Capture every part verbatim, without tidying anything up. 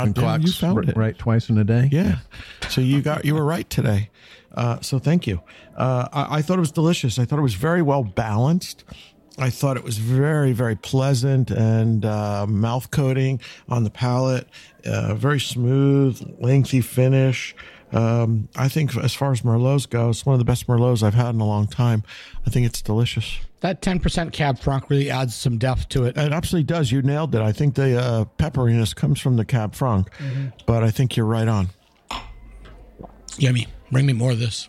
And Yeah, clocks you found it. right twice in a day. Yeah. So you got you were right today. Uh, so thank you. Uh, I, I thought it was delicious. I thought it was very well balanced. I thought it was very, very pleasant and uh, mouth coating on the palate. Uh, very smooth, lengthy finish. Um, I think as far as Merlots go, it's one of the best Merlots I've had in a long time. I think it's delicious. That ten percent Cab Franc really adds some depth to it. It absolutely does. You nailed it. I think the uh, pepperiness comes from the Cab Franc, mm-hmm. but I think you're right on. Yummy. Bring me more of this.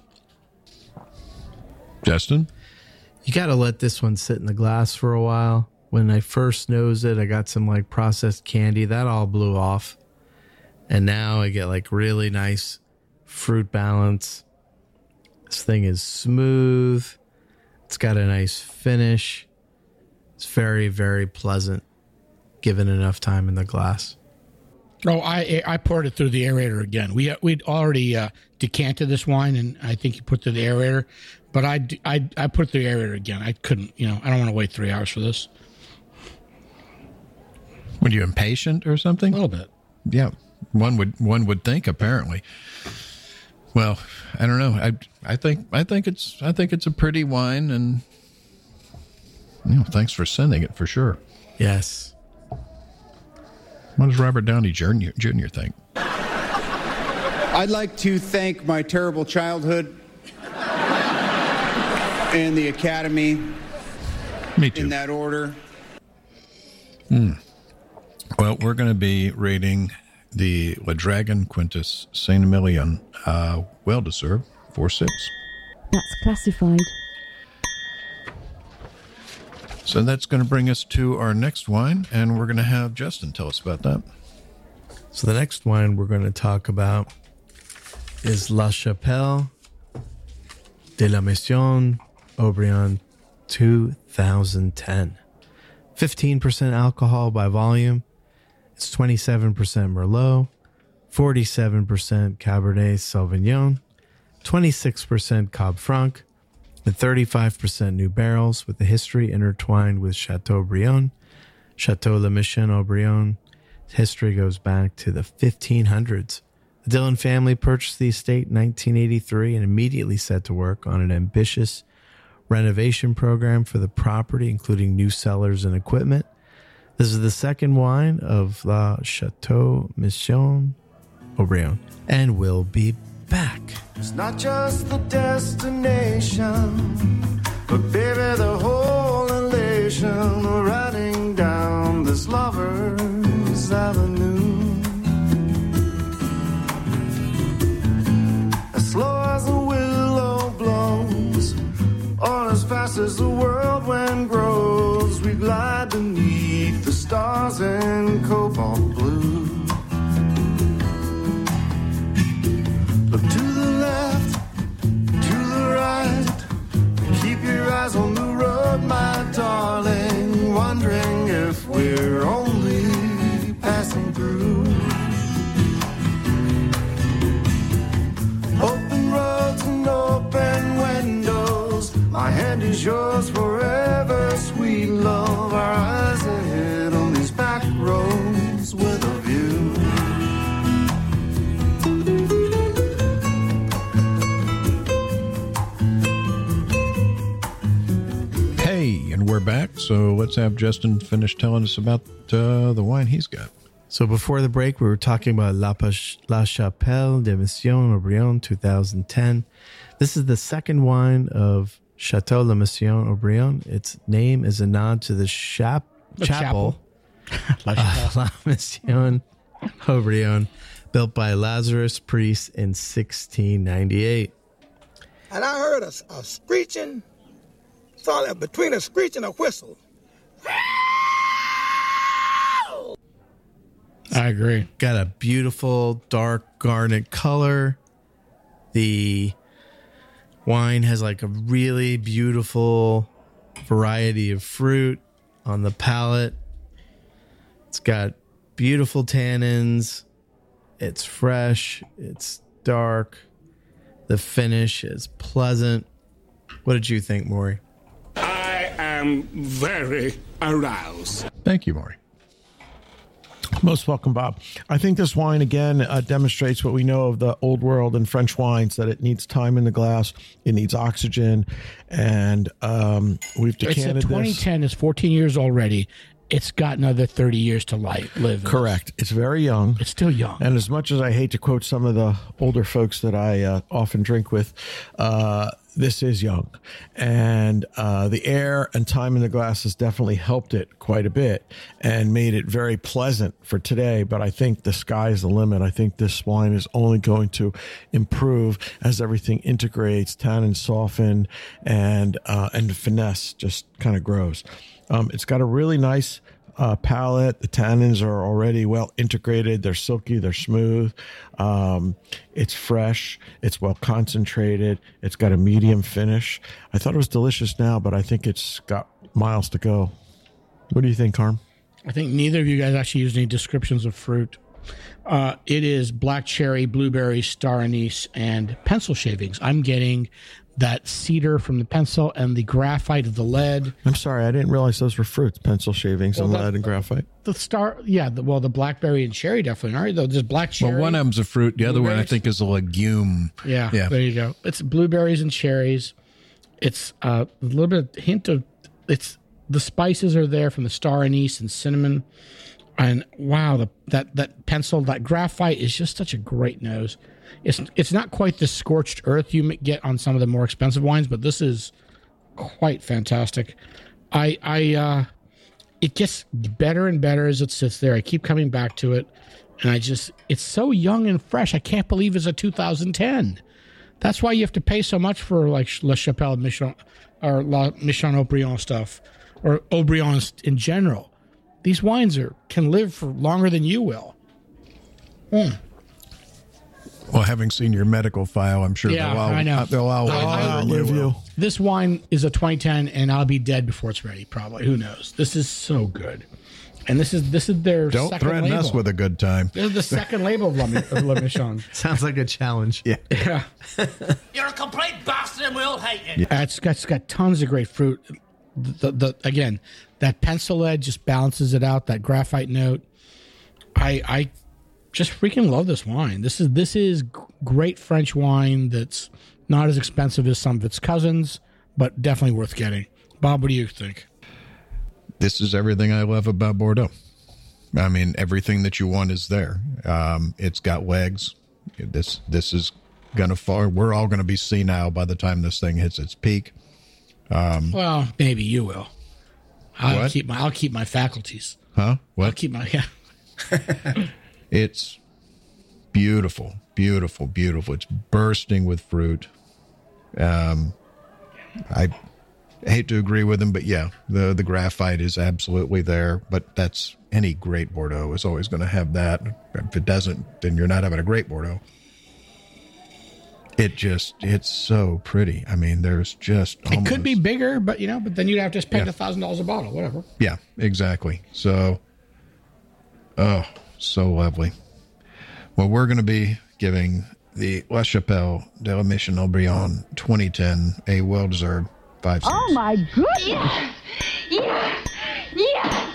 Justin? You got to let this one sit in the glass for a while. When I first nosed it, I got some like processed candy. That all blew off. And now I get like really nice fruit balance. This thing is smooth. It's got a nice finish. It's very, very pleasant given enough time in the glass. Oh, I I poured it through the aerator again. We we'd already uh, decanted this wine, and I think you put it through the aerator. But I, I, I put it through the aerator again. I couldn't, you know, I don't want to wait three hours for this. Were you impatient or something? A little bit. Yeah, one would one would think apparently. Well, I don't know. I I think I think it's I think it's a pretty wine, and you know, thanks for sending it for sure. Yes. What does Robert Downey Junior Junior think? I'd like to thank my terrible childhood and the Academy. Me too. In that order. Hmm. Well, we're going to be rating the Le Dragon Quintus Saint Emilion, uh, well deserved, four six. That's classified. So that's going to bring us to our next wine, and we're going to have Justin tell us about that. So the next wine we're going to talk about is La Chapelle de la Mission Haut-Brion two thousand ten. fifteen percent alcohol by volume. It's twenty-seven percent Merlot, forty-seven percent Cabernet Sauvignon, twenty-six percent Cab Franc, and thirty-five percent new barrels with a history intertwined with Chateaubriand. Chateau Le Mission Haut-Brion history goes back to the fifteen hundreds. The Dillon family purchased the estate in nineteen eighty-three and immediately set to work on an ambitious renovation program for the property, including new cellars and equipment. This is the second wine of La Chateau Mission Haut-Brion, and we'll be back. It's not just the destination, but baby, the whole elation, riding down this lover's avenue. As slow as a willow blows, or as fast as the whirlwind grows, we glide beneath the stars in cobalt blue. Look to the left, to the right, keep your eyes on the road, my darling, wondering if we're only passing through. Open roads and open windows, my hand is yours forever, sweet love. Our eyes ahead on these back roads with a view. Hey, and we're back. So let's have Justin finish telling us about uh, the wine he's got. So before the break, we were talking about La, Pach- La Chapelle de Mission Haut-Brion two thousand ten. This is the second wine of Chateau Le Mission Haut-Brion. Its name is a nod to the, chap- The chapel, chapel. La uh, Chapelle. La Mission Haut-Brion, built by Lazarus Priest in sixteen ninety-eight. And I heard a, a screeching, solid between a screech and a whistle. I agree. Got a beautiful dark garnet color. The wine has like a really beautiful variety of fruit on the palate. It's got beautiful tannins. It's fresh. It's dark. The finish is pleasant. What did you think, Maury? I am very aroused. Thank you, Maury. Most welcome, Bob. I think this wine, again, uh, demonstrates what we know of the old world and French wines, that it needs time in the glass, it needs oxygen, and um, we've decanted it's a twenty ten this. is fourteen years already. It's got another thirty years to life, live. Correct. It's very young. It's still young. And as much as I hate to quote some of the older folks that I uh, often drink with, uh, this is young. And uh, the air and time in the glass has definitely helped it quite a bit and made it very pleasant for today. But I think the sky is the limit. I think this wine is only going to improve as everything integrates, tannins soften, and, uh, and the finesse just kind of grows. Um, it's got a really nice uh, palate. The tannins are already well integrated. They're silky. They're smooth. Um, it's fresh. It's well concentrated. It's got a medium finish. I thought it was delicious now, but I think it's got miles to go. What do you think, Carm? I think neither of you guys actually used any descriptions of fruit. Uh, it is black cherry, blueberry, star anise, and pencil shavings. I'm getting that cedar from the pencil and the graphite of the lead. I'm sorry, I didn't realize those were fruits, pencil shavings Well, and that- lead and graphite. The star, yeah, the, well, the blackberry and cherry definitely are. Though there's black cherry. Well, one of them's a fruit. The other one, I Blueberries. think, is a legume. Yeah, Yeah. there you go. It's blueberries and cherries. It's uh, a little bit of hint of it's the spices are there from the star anise and cinnamon, and wow, the that that pencil, that graphite is just such a great nose. It's it's not quite the scorched earth you might get on some of the more expensive wines, but this is quite fantastic. I I uh, it gets better and better as it sits there. I keep coming back to it, and I just it's so young and fresh. I can't believe it's a two thousand ten. That's why you have to pay so much for like La Chapelle Michon or La Michon Aubryon stuff, or Aubryon in general. These wines are can live for longer than you will. Mm. Well, having seen your medical file, I'm sure Yeah, they'll all, I know. they'll all I- I outlive you. This wine is a twenty ten, and I'll be dead before it's ready. Probably, who knows? This is so good, and this is this is their Don't second threaten label. us with a good time. This is the second label of La, of La Michon. Sounds like a challenge. Yeah. Yeah, You're a complete bastard and we all hate you. Uh, it's got it's got tons of great fruit. The, the, the again, that pencil lead just balances it out. That graphite note. I I just freaking love this wine. This is this is g- great French wine that's not as expensive as some of its cousins, but definitely worth getting. Bob, what do you think? This is everything I love about Bordeaux. I mean, everything that you want is there. Um, it's got legs. This this is gonna fall. We're all gonna be senile by the time this thing hits its peak. Well, maybe you will. I'll What? keep my I'll keep my faculties. Huh? I'll What? keep my yeah. It's beautiful, beautiful, beautiful. It's bursting with fruit. Um, I hate to agree with him, but yeah, the the graphite is absolutely there. But that's any great Bordeaux is always going to have that. If it doesn't, then you're not having a great Bordeaux. It just, it's so pretty. I mean, there's just It could be almost- bigger, but you know, but then you'd have to spend Yeah. a thousand dollars a bottle, whatever. Yeah, exactly. So, oh, so lovely. Well, we're going to be giving the La Chapelle de la Mission Aubryon twenty ten a well-deserved five stars. Oh my goodness! Yes! Yes! Yes!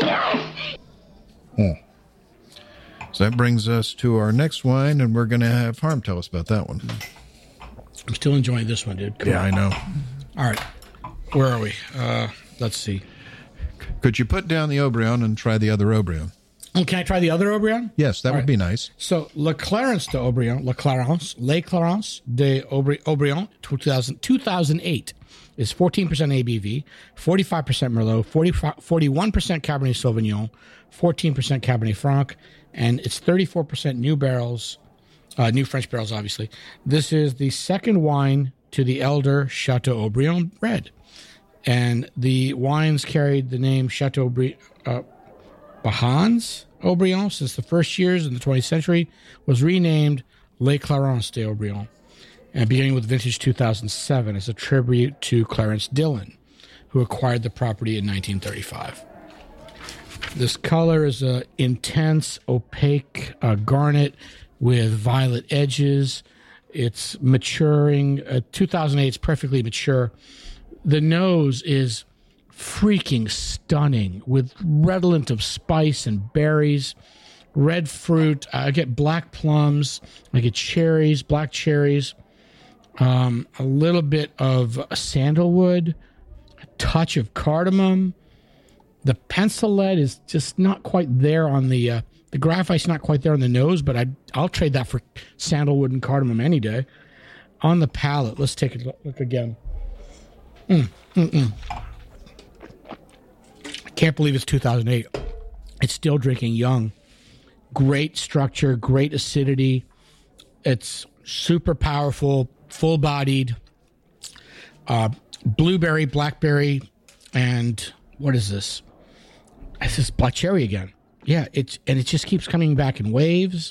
Yes! So that brings us to our next wine, and we're going to have Harm tell us about that one. I'm still enjoying this one, dude. Come Yeah, on. I know. All right. Where are we? Uh, let's see. Could you put down the Aubryon and try the other Aubryon? Oh, can I try the other Aubryon? Yes, that All would right. be nice. So, Le Clarence de Aubryon, Le Clarence, Le Clarence de Aubry- Aubryon, two thousand, two thousand eight, is fourteen percent A B V, forty-five percent Merlot, forty, forty-one percent Cabernet Sauvignon, fourteen percent Cabernet Franc, and it's thirty-four percent new barrels, uh, new French barrels, obviously. This is the second wine to the elder Chateau Aubryon Red. And the wines carried the name Chateau Bri- uh, Bahans Aubryon since the first years in the twentieth century, was renamed Les Clarence de Aubryon, and beginning with vintage two thousand seven as a tribute to Clarence Dillon, who acquired the property in nineteen thirty-five. This color is a intense, opaque uh, garnet with violet edges. It's maturing. Uh, two thousand eight is perfectly mature. The nose is freaking stunning with redolent of spice and berries, red fruit. I get black plums. I get cherries, black cherries, um, a little bit of sandalwood, a touch of cardamom. The pencil lead is just not quite there on the uh, the graphite's not quite there on the nose, but I I'll trade that for sandalwood and cardamom any day. On the palate, let's take a look again. Mm, mm, mm. I can't believe it's two thousand eight. It's still drinking young. Great structure, great acidity. It's super powerful, full-bodied. Uh, blueberry, blackberry, and what is this? This is black cherry again. Yeah, it's and it just keeps coming back in waves.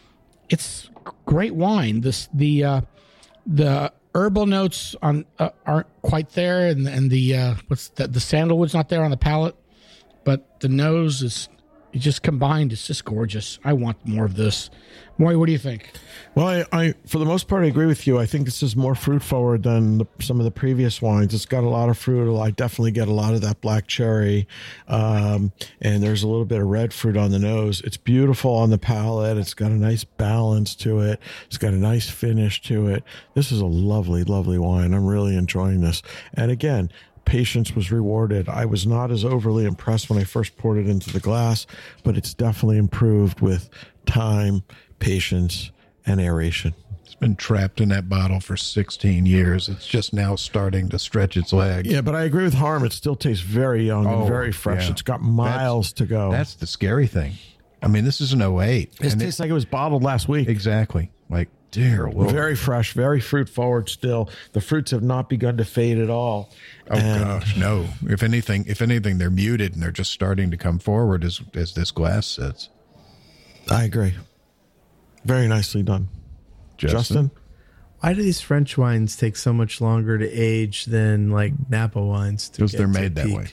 It's great wine. This the uh, the herbal notes on uh, aren't quite there, and and the uh, what's the, the sandalwood's not there on the palate, but the nose is it just combined. It's just gorgeous. I want more of this. Maury, what do you think? Well, I, I for the most part, I agree with you. I think this is more fruit forward than the, some of the previous wines. It's got a lot of fruit. I definitely get a lot of that black cherry, um, and there's a little bit of red fruit on the nose. It's beautiful on the palate. It's got a nice balance to it. It's got a nice finish to it. This is a lovely, lovely wine. I'm really enjoying this. And again, patience was rewarded. I was not as overly impressed when I first poured it into the glass, but it's definitely improved with time, patience, and aeration. It's been trapped in that bottle for sixteen years. It's just now starting to stretch its legs. Yeah, but I agree with Harm. It still tastes very young Oh, and very fresh. yeah. It's got miles That's- to go. That's the scary thing. I mean, this is an oh eight. This and tastes like it was bottled last week. Exactly. Like, dear Lord. Very fresh, very fruit forward still. The fruits have not begun to fade at all. Oh And- gosh, no. If anything, if anything, they're muted and they're just starting to come forward as as this glass sits. I agree. Very nicely done. Justin? Justin? Why do these French wines take so much longer to age than like Napa wines? Because get they're to made that peak? way.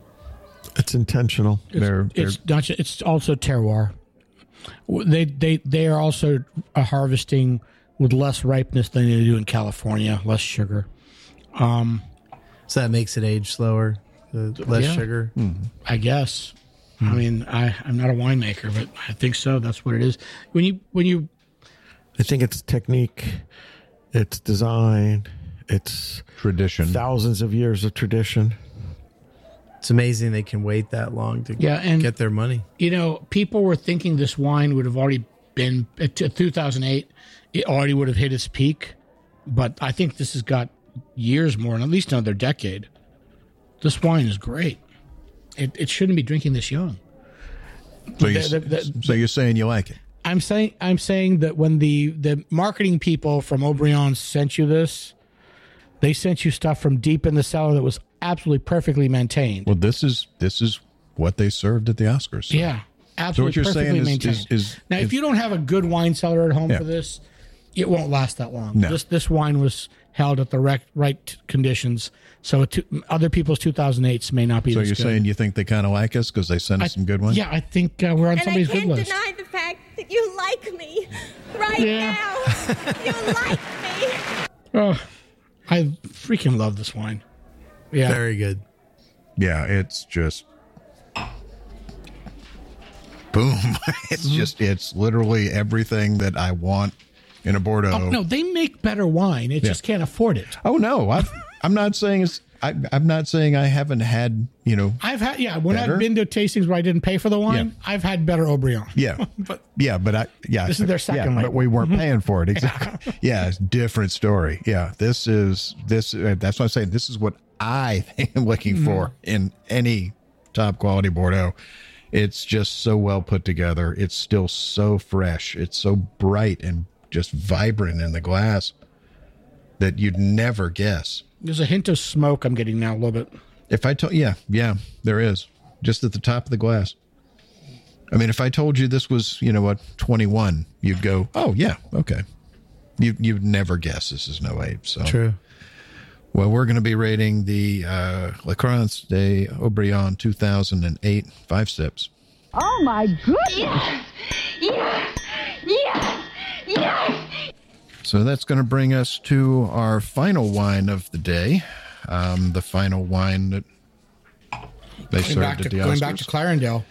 It's intentional. It's, They're- they're- it's not. ju- It's also terroir. They they they are also uh, harvesting with less ripeness than they do in California, less sugar. Um, So that makes it age slower, the less Yeah. sugar. I guess. I mean, I I'm not a winemaker, but I think so. That's what it is. When you when you I think it's technique, it's design, it's Tradition. thousands of years of tradition. It's amazing they can wait that long to Yeah, and- get their money. you know, people were thinking this wine would have already been at two thousand eight. It already would have hit its peak, but I think this has got years more, and at least another decade. This wine is great. It it shouldn't be drinking this young. So, you, The- the- the- so you're saying you like it? I'm saying I'm saying that when the the marketing people from Aubryon sent you this, they sent you stuff from deep in the cellar that was absolutely perfectly maintained. Well, this is this is what they served at the Oscars. So. Yeah, absolutely you're perfectly saying is- maintained. is- is- now, is- if you don't have a good wine cellar at home Yeah. for this, it won't last that long. No. This this wine was held at the rec- right conditions, so it, other people's two thousand eights may not be. So this you're good. saying you think they kind of like us because they sent us I- some good ones? Yeah, I think uh, we're on And I somebody's good can't list. deny the fact that you like me right Yeah. now. You like me. Oh, I freaking love this wine. Yeah, Very good. Yeah, it's just boom. It's Mm-hmm. just it's literally everything that I want in a Bordeaux. Oh, no, they make better wine. It Yeah. just can't afford it. Oh, no, I've, I'm not saying it's. I, I'm not saying I haven't had. You know. I've had yeah. When Better? I've been to tastings where I didn't pay for the wine, Yeah. I've had better Aubryon. Yeah, but yeah, but I yeah. This is their second yeah, label. but we weren't paying for it exactly. Yeah, it's a different story. Yeah, this is this. Uh, that's what I'm saying. This is what I am looking Mm-hmm. for in any top quality Bordeaux. It's just so well put together. It's still so fresh. It's so bright and just vibrant in the glass that you'd never guess. There's a hint of smoke I'm getting now a little bit. If I told, yeah, yeah, there is, just at the top of the glass. I mean, if I told you this was, you know what, twenty-one, you'd go, oh yeah, okay. You you'd never guess this is no eight. So True. Well, we're going to be rating the uh, La France de Aubryon two thousand eight five sips. Oh my goodness! Yes! Yes! Yes! Yes! So that's going to bring us to our final wine of the day. Um, the final wine that They Going served back, to, at the going Oscars. back to Clarendale.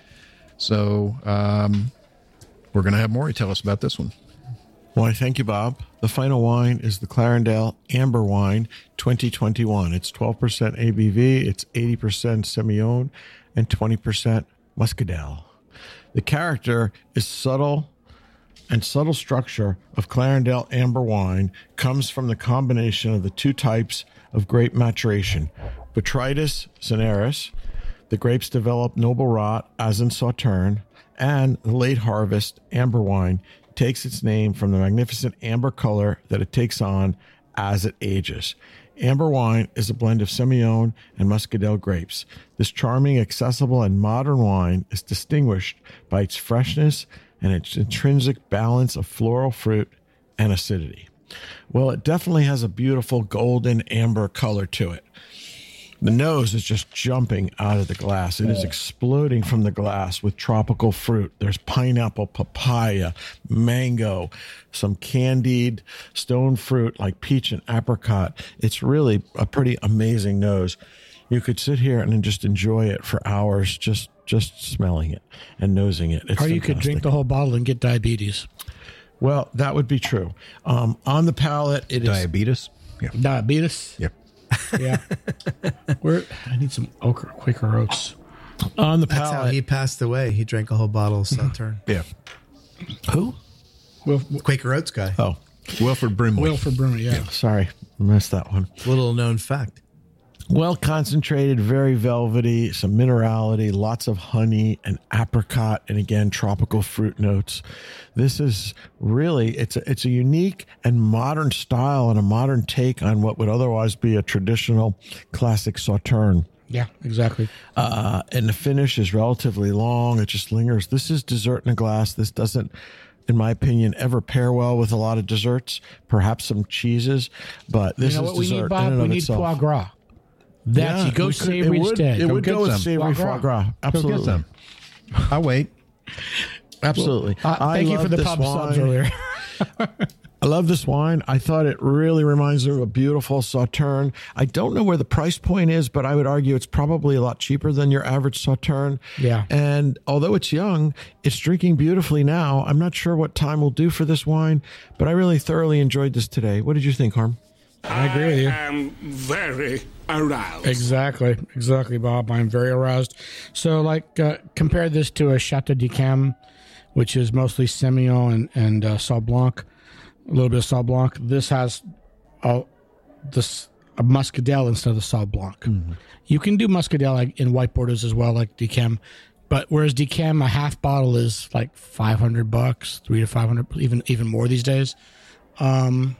So um, we're going to have Maury tell us about this one. Why, thank you, Bob. The final wine is the Clarendale Amber Wine twenty twenty-one. It's twelve percent A B V, it's eighty percent Semillon, and twenty percent Muscadel. The character is subtle, and subtle structure of Clarendale Amber Wine comes from the combination of the two types of grape maturation. Botrytis cineris, the grapes develop noble rot, as in Sauterne, and the late harvest amber wine takes its name from the magnificent amber color that it takes on as it ages. Amber wine is a blend of Semillon and Muscadel grapes. This charming, accessible, and modern wine is distinguished by its freshness and its intrinsic balance of floral fruit and acidity. Well, it definitely has a beautiful golden amber color to it. The nose is just jumping out of the glass. It is exploding from the glass with tropical fruit. There's pineapple, papaya, mango, some candied stone fruit like peach and apricot. It's really a pretty amazing nose. You could sit here and just enjoy it for hours, just just smelling it and nosing it. It's Or you could fantastic. drink the whole bottle and get diabetes. Well, that would be true. Um, on the palate, it is Diabetes? Yeah. Diabetes? Yep. Yeah. Where I need some ochre, Quaker Oats. on the That's how palate. he passed away. He drank a whole bottle of Sauterne. Yeah. Who? Wil- Quaker Oats guy. Oh, Wilford Brimley. Wilford Brimley, yeah. sorry, missed that one. Little known fact. Well concentrated, very velvety, some minerality, lots of honey and apricot, and again tropical fruit notes. This is really it's a, it's a unique and modern style and a modern take on what would otherwise be a traditional classic Sauterne. Yeah, exactly. Uh, and the finish is relatively long. It just lingers. This is dessert in a glass. This doesn't, in my opinion, ever pair well with a lot of desserts. Perhaps some cheeses, but this You know is what we dessert need, in Bob? and We of need itself. foie gras. That's Yeah, you go we could- savory it would, instead. It Go would get go with some. savory Foie foie gras. gras. Absolutely. Go get some. I'll wait. Absolutely. Uh, I thank you love for the this pub wine. subs earlier. I love this wine. I thought it really reminds me of a beautiful Sauterne. I don't know where the price point is, but I would argue it's probably a lot cheaper than your average Sauterne. Yeah. And although it's young, it's drinking beautifully now. I'm not sure what time will do for this wine, but I really thoroughly enjoyed this today. What did you think, Harm? I agree with you. I am very aroused. Exactly, exactly, Bob. I'm very aroused. So, like, uh, compare this to a Chateau d'Yquem, which is mostly Semillon and, and uh, Sauv Blanc, a little bit of Sauv Blanc. This has a, this, a Muscadel instead of the Sauv Blanc. Mm-hmm. You can do Muscadel like, in white Bordeaux as well, like d'Yquem. But whereas d'Yquem, a half bottle is like five hundred bucks, three to five hundred, even even more these days. Um,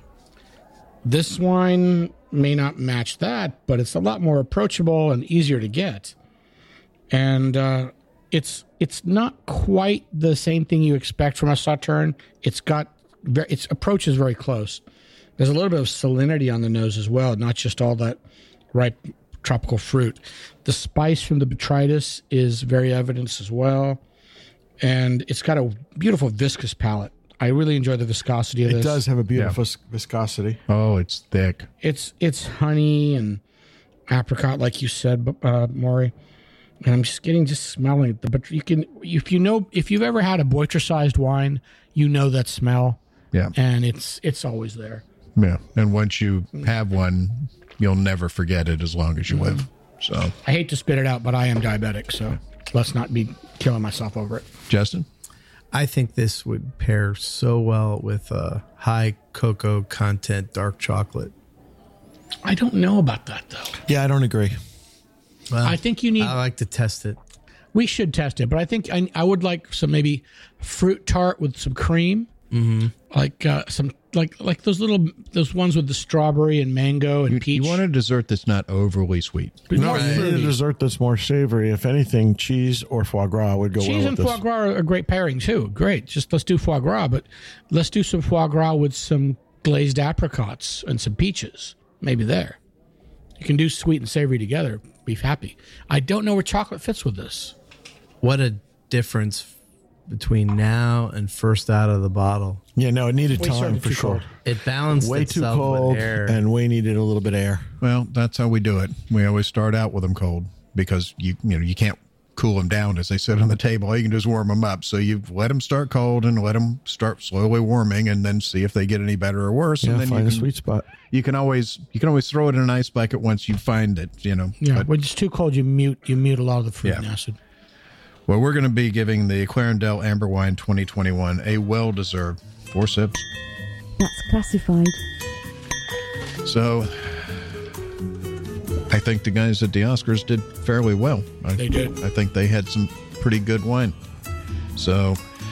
this wine may not match that, but it's a lot more approachable and easier to get. And uh, it's it's not quite the same thing you expect from a Sauterne. It's got very, its approach is very close. There's a little bit of salinity on the nose as well, not just all that ripe tropical fruit. The spice from the botrytis is very evident as well, and it's got a beautiful viscous palate. I really enjoy the viscosity of It this. does have a beautiful s viscosity. Oh, it's thick. It's it's honey and apricot, like you said, uh, Maury. And I'm just getting just smelling it. But you can, if you know, if you've ever had a Boitra-sized wine, you know that smell. Yeah. And it's it's always there. Yeah. And once you have one, you'll never forget it as long as you Mm-hmm. live. So, I hate to spit it out, but I am diabetic, so let's not be killing myself over it. Justin? I think this would pair so well with uh, high cocoa content dark chocolate. I don't know about that though. Yeah, I don't agree. Well, I think you need. I like to test it. We should test it, but I think I, I would like some maybe fruit tart with some cream, Mm-hmm. like uh, some like like those little those ones with the strawberry and mango and You, peach. you want a dessert that's not overly sweet. But No, more you need a fruity. dessert that's more savory. If anything, cheese or foie gras would go Cheese well and with foie this. gras are a great pairing too. Great, just let's do foie gras, but let's do some foie gras with some glazed apricots and some peaches. Maybe there, you can do sweet and savory together. Be happy. I don't know where chocolate fits with this. What a difference between now and first out of the bottle. Yeah, no, it needed We time started for too sure. cold. It balanced Way too itself cold, with air. and way needed a little bit of air. Well, that's how we do it. We always start out with them cold. because you you know you can't cool them down as they sit on the table. All you can do is warm them up. So you let them start cold and let them start slowly warming, and then see if they get any better or worse. Yeah, and then find you a can, sweet spot. You can always you can always throw it in an ice bucket once you find it. You know. Yeah, But- when it's too cold, you mute you mute a lot of the fruit Yeah. and acid. Well, we're going to be giving the Clarendelle Amber Wine twenty twenty-one a well-deserved four sips. That's classified. So I think the guys at the Oscars did fairly well. I, They did. I think they had some pretty good wine. So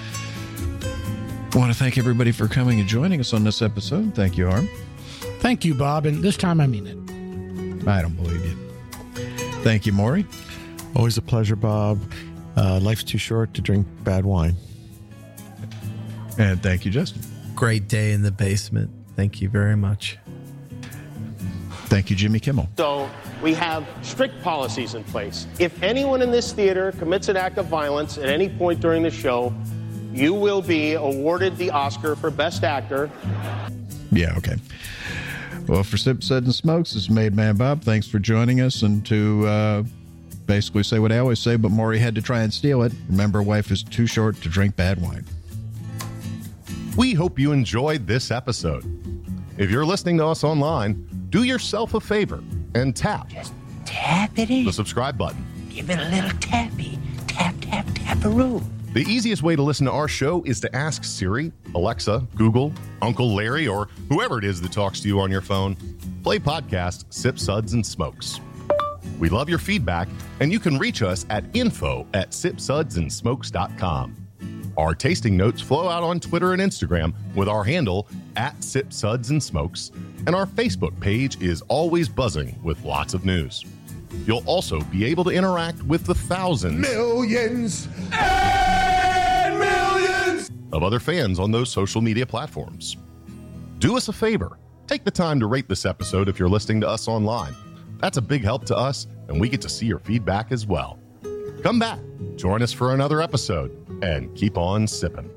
I want to thank everybody for coming and joining us on this episode. Thank you, Harm. Thank you, Bob, and this time I mean it. I don't believe you. Thank you, Maury. Always a pleasure, Bob. Uh, life's too short to drink bad wine. And thank you, Justin. Great day in the basement. Thank you very much. Thank you, Jimmy Kimmel. So we have strict policies in place. If anyone in this theater commits an act of violence at any point during the show, you will be awarded the Oscar for Best Actor. Yeah, okay. Well, for Sip, Suds, and Smokes, this is Made Man Bob. Thanks for joining us, and to uh, basically say what I always say, but Maury had to try and steal it. Remember, life is too short to drink bad wine. We hope you enjoyed this episode. If you're listening to us online, do yourself a favor and tap Tap it in. the subscribe button. Give it a little tappy. Tap, tap, tap-a-roo. The easiest way to listen to our show is to ask Siri, Alexa, Google, Uncle Larry, or whoever it is that talks to you on your phone. Play podcast Sip, Suds, and Smokes. We love your feedback, and you can reach us at info at sip suds and smokes dot com. Our tasting notes flow out on Twitter and Instagram with our handle at Sip, Suds, and Smokes, and our Facebook page is always buzzing with lots of news. You'll also be able to interact with the thousands Millions and millions of other fans on those social media platforms. Do us a favor. Take the time to rate this episode if you're listening to us online. That's a big help to us, and we get to see your feedback as well. Come back, join us for another episode, and keep on sipping.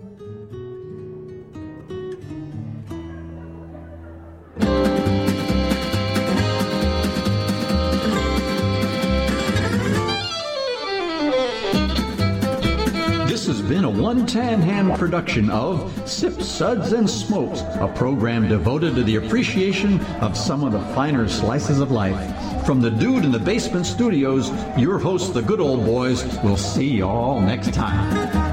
This has been a One Tan Hand production of Sip, Suds, and Smokes, a program devoted to the appreciation of some of the finer slices of life. From the Dude in the Basement Studios, your hosts, the Good Old Boys, will see you all next time.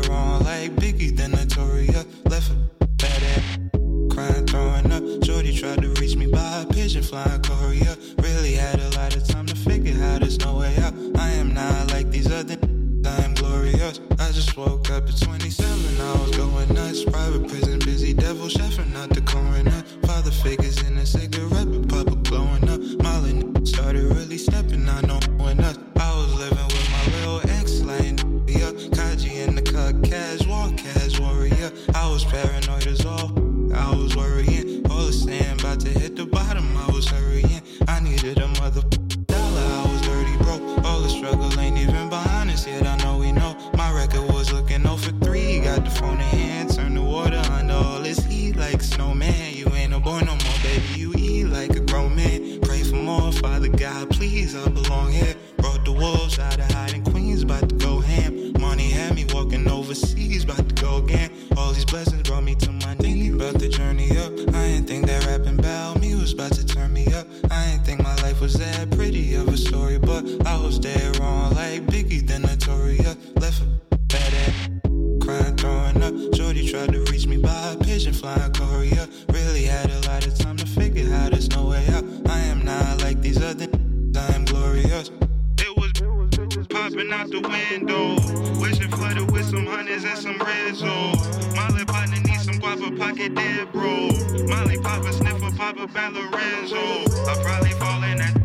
wrong like Biggie, then Notorious. Left a bad ass crying, throwing up. Shorty tried to reach me by a pigeon flying Korea. Really had a lot of time to figure how there's no way out. I am not like these other I am glorious. I just woke up at twenty-seven, I was going nuts. Private prison, busy devil, chefing out the coroner. Father figures in a cigarette, but Papa glowing up. Molly started really stepping, I know when us. I was living with my little ex, like yeah. Kaji in the cut, casual, casual warrior. I was paranoid as all, I was worrying. All the sand about to hit the bottom, I was hurrying. I needed a mother dollar, I was dirty broke. All the struggle ain't even behind us yet, I know we know. My record was looking oh for three. Got the phone in hand, turn the water under all this heat like a snowman. You ain't no boy no more, baby, you eat like a grown man. Pray for more, Father God, please, I belong here. Brought the wolves out of hiding, Queens about to go ham. Money had me walking overseas, about to go again. All these blessings brought me to my knees. About the journey up, I ain't think that rapping about me was about to turn me up. I ain't think my life was that pretty of a story, but I was dead wrong like Biggie, then Notorious. Left a bad ass crying, throwing up. Shorty tried to reach me by a pigeon flying Korea. Really had a lot of time to figure how there's no way out. I am not like these other I am glorious. It was, it was bitches popping out the window, wishing flooded with some hundreds and some rizzo. Molly partner needs some guava pocket dead bro. Molly Papa sniffer Papa Balorenzo. I probably falling at